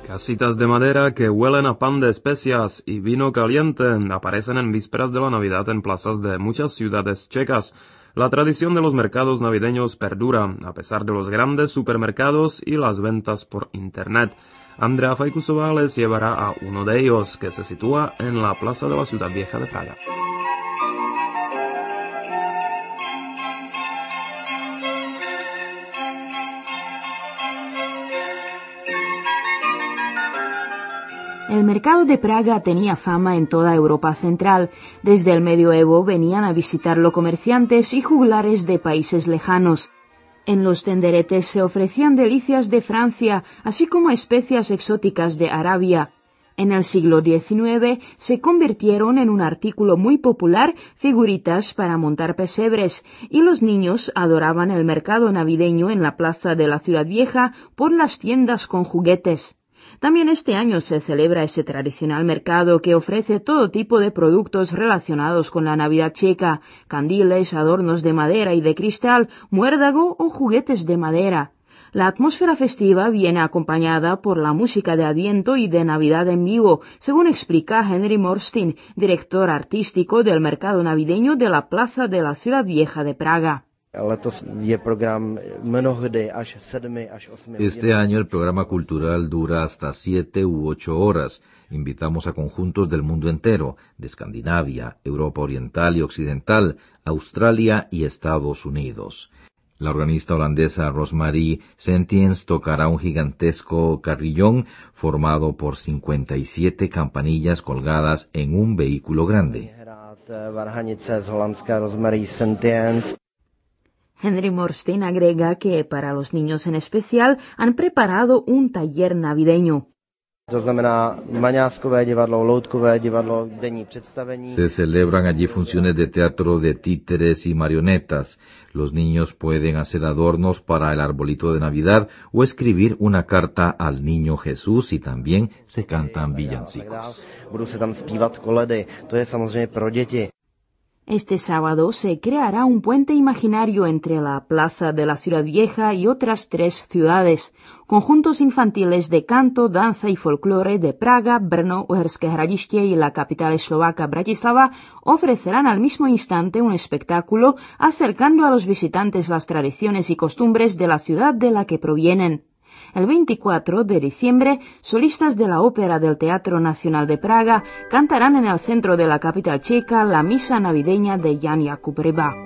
Casitas de madera que huelen a pan de especias y vino caliente aparecen en vísperas de la Navidad en plazas de muchas ciudades checas. La tradición de los mercados navideños perdura, a pesar de los grandes supermercados y las ventas por Internet. Andrea Fajkusová les llevará a uno de ellos, que se sitúa en la plaza de la Ciudad Vieja de Praga. El mercado de Praga tenía fama en toda Europa central. Desde el medioevo venían a visitarlo comerciantes y juglares de países lejanos. En los tenderetes se ofrecían delicias de Francia, así como especias exóticas de Arabia. En el siglo XIX se convirtieron en un artículo muy popular figuritas para montar pesebres, y los niños adoraban el mercado navideño en la plaza de la Ciudad Vieja por las tiendas con juguetes. También este año se celebra ese tradicional mercado que ofrece todo tipo de productos relacionados con la Navidad checa: candiles, adornos de madera y de cristal, muérdago o juguetes de madera. La atmósfera festiva viene acompañada por la música de Adviento y de Navidad en vivo, según explica Henry Morstin, director artístico del mercado navideño de la Plaza de la Ciudad Vieja de Praga. Este año el programa cultural dura hasta 7 u 8 horas. Invitamos a conjuntos del mundo entero, de Escandinavia, Europa Oriental y Occidental, Australia y Estados Unidos. La organista holandesa Rosemarie Sentiens tocará un gigantesco carrillón formado por 57 campanillas colgadas en un vehículo grande. Henry Morstin agrega que para los niños en especial han preparado un taller navideño. Se celebran allí funciones de teatro de títeres y marionetas. Los niños pueden hacer adornos para el arbolito de Navidad o escribir una carta al niño Jesús, y también se cantan villancicos. Este sábado se creará un puente imaginario entre la Plaza de la Ciudad Vieja y otras 3 ciudades. Conjuntos infantiles de canto, danza y folclore de Praga, Brno, Uherské Hradiště y la capital eslovaca Bratislava ofrecerán al mismo instante un espectáculo acercando a los visitantes las tradiciones y costumbres de la ciudad de la que provienen. El 24 de diciembre, solistas de la Ópera del Teatro Nacional de Praga cantarán en el centro de la capital checa la misa navideña de Jan Jakub Ryba.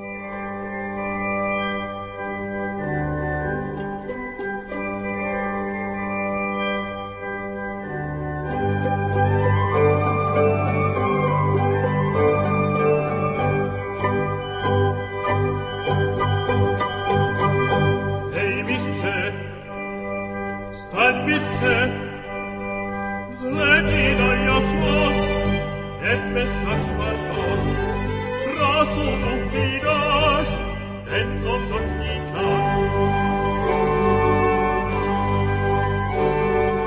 Zleni na jasnost, et bez hašmarnost, razu